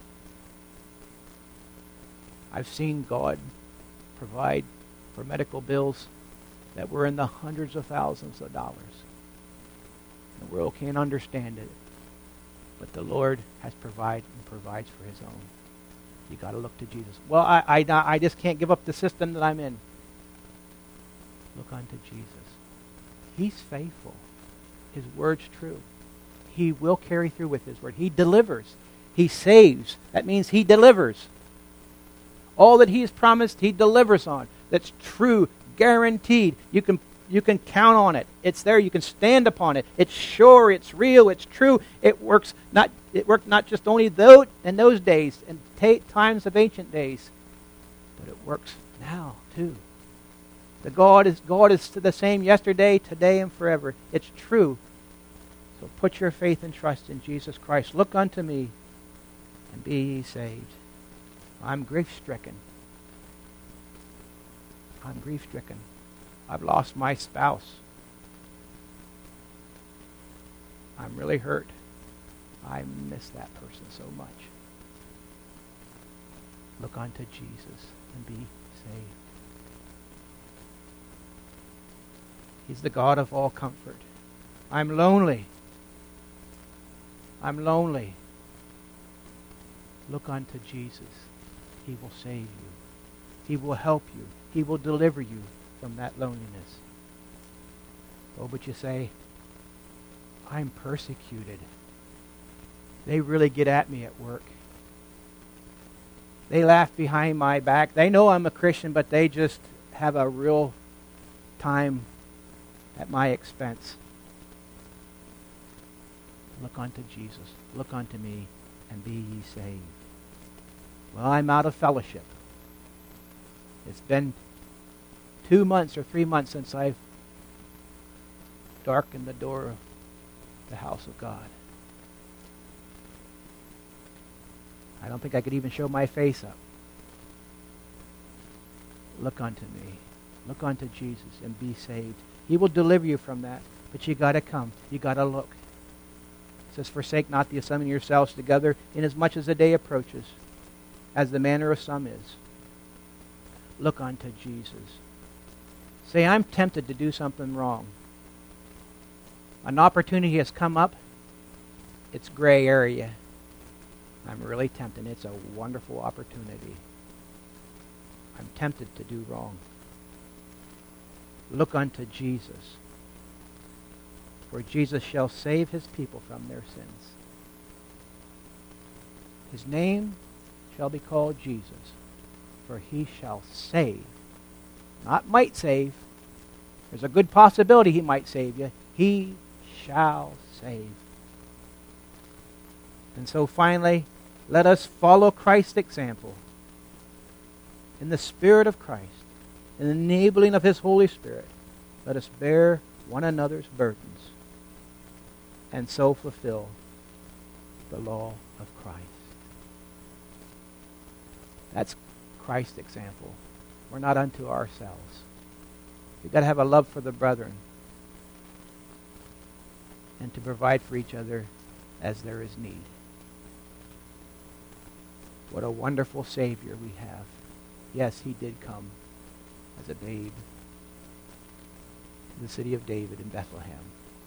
I've seen God provide for medical bills that were in the hundreds of thousands of dollars. The world can't understand it, but the Lord has provided and provides for his own. You got to look to Jesus. Well, I just can't give up the system that I'm in. Look unto Jesus. He's faithful. His word's true. He will carry through with his word. He delivers. He saves. That means he delivers. All that he has promised, he delivers on. That's true, guaranteed. You can count on it. It's there. You can stand upon it. It's sure. It's real. It's true. It works. It worked not just only in those days and times of ancient days, but it works now too. God is the same yesterday, today, and forever. It's true. So put your faith and trust in Jesus Christ. Look unto me and be ye saved. I'm grief-stricken. I'm grief-stricken. I've lost my spouse. I'm really hurt. I miss that person so much. Look unto Jesus and be saved. He's the God of all comfort. I'm lonely. I'm lonely. Look unto Jesus. He will save you. He will help you. He will deliver you from that loneliness. Oh, but you say, I'm persecuted. They really get at me at work. They laugh behind my back. They know I'm a Christian, but they just have a real time at my expense. Look unto Jesus. Look unto me and be ye saved. Well, I'm out of fellowship. It's been 2 months or 3 months since I've darkened the door of the house of God. I don't think I could even show my face up. Look unto me. Look unto Jesus and be saved. He will deliver you from that, but you got to come. You got to look. It says, forsake not the assembling yourselves together, inasmuch as the day approaches, as the manner of some is. Look unto Jesus. Say, I'm tempted to do something wrong. An opportunity has come up. It's gray area. I'm really tempted. It's a wonderful opportunity. I'm tempted to do wrong. Look unto Jesus. For Jesus shall save his people from their sins. His name shall be called Jesus, for he shall save. Not might save. There's a good possibility he might save you. He shall save. And so finally, let us follow Christ's example. In the Spirit of Christ, in the enabling of his Holy Spirit, let us bear one another's burdens and so fulfill the law of Christ. That's Christ's example. We're not unto ourselves. We've got to have a love for the brethren and to provide for each other as there is need. What a wonderful Savior we have. Yes, he did come as a babe to the city of David in Bethlehem.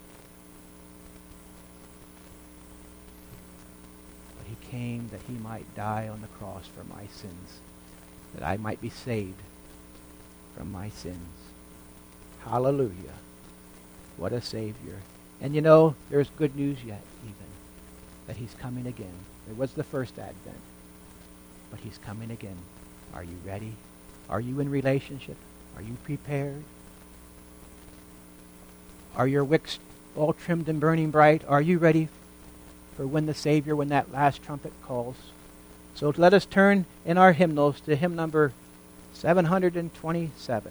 But he came that he might die on the cross for my sins, that I might be saved from my sins. Hallelujah. What a Savior. And you know, there's good news yet, even, that he's coming again. There was the first Advent, but he's coming again. Are you ready? Are you in relationship? Are you prepared? Are your wicks all trimmed and burning bright? Are you ready for when the Savior, when that last trumpet calls? So let us turn in our hymnals to hymn number 727.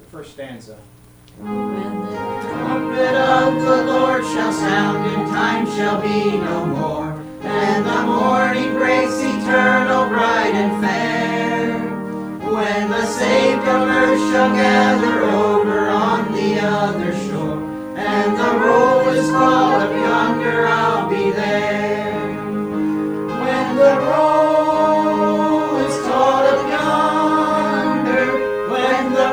first stanza. When the trumpet of the Lord shall sound, and time shall be no more, and the morning breaks eternal, bright and fair. When the saved of earth shall gather over on the other shore, and the roll is called up yonder, I'll be there. When the roll is called up yonder, when the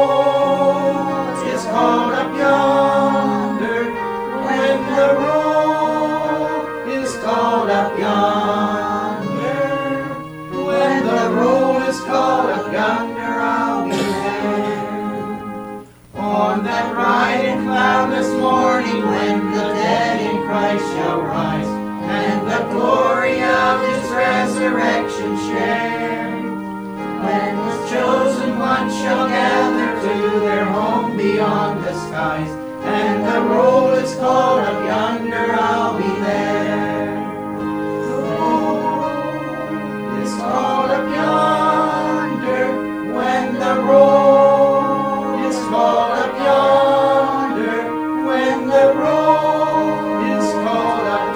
roll is called up yonder, when the roll is called up yonder, when the roll is called up yonder, I'll be there. On that bright and cloudless morning, when the dead in Christ shall rise, and the glory of his resurrection share, when the chosen ones shall gather to their home beyond the skies, and the roll is called up yonder, I'll be there. The roll is called up yonder, when the roll is called up yonder, when the roll is called up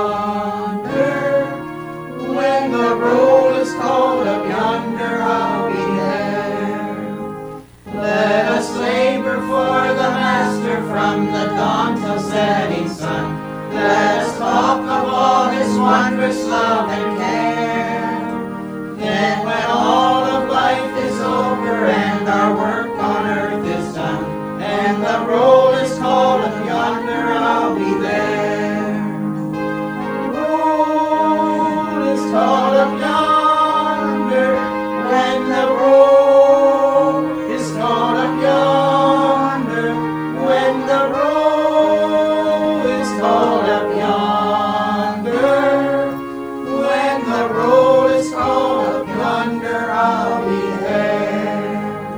yonder, when the roll is called up yonder, I'll be there. Let us labor for the Master from the dawn till setting sun. Let us talk of all his wondrous love and care. Then when all of life is over and our work on earth is done, and the roll is called up yonder, I'll be there. The roll is called up yonder, when the roll is called up yonder, when the roll is called up yonder, when the roll is called up yonder, I'll be there.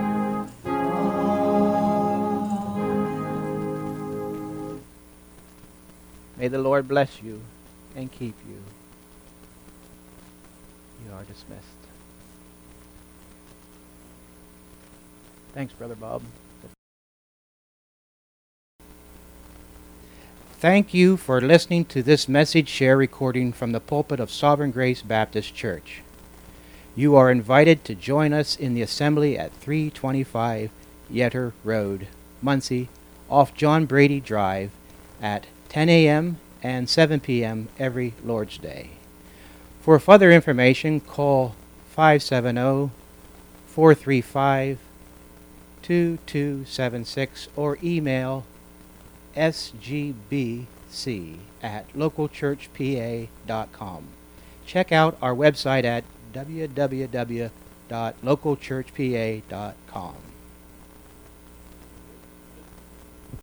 May the Lord bless you and keep you. You are dismissed. Thanks, Brother Bob. Thank you for listening to this message share recording from the pulpit of Sovereign Grace Baptist Church. You are invited to join us in the assembly at 325 Yetter Road, Muncie, off John Brady Drive at 10 a.m. and 7 p.m. every Lord's Day. For further information, call 570-435-2276 or email sgbc@localchurchpa.com. Check out our website at www.localchurchpa.com.